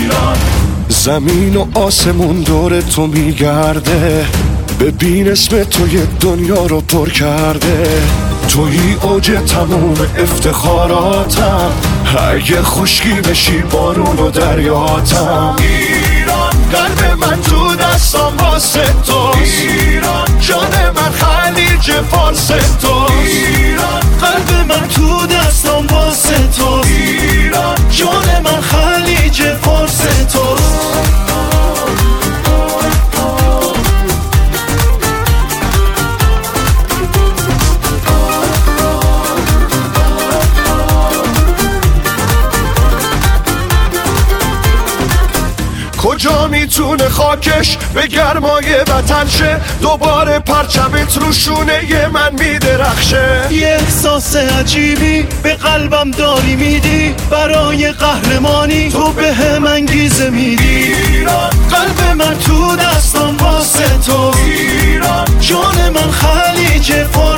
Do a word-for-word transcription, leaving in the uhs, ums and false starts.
ایران. زمین و آسمون دور تو میگرده، ببین اسم تو یه دنیا رو پر کرده. تویی اوج تموم افتخاراتم، اگه خشکی بشی بارون و دریاتم. ایران قلب من تو دستم واسه توست، ایران جان من خلیج فارس توست. ایران قلب من تو دستم واسه توست، ایران جان من خلیج فارس توست. کجا میتونه خاکش به گرمای وطن شه، دوباره پرچمت رو شونه من میدرخشه. یه احساس عجیبی به قلبم داری میدی، برای قهرمانی تو به هم انگیزه میدی. ایران قلب من تو دستم واسه تو، ایران جان من خلیج فارس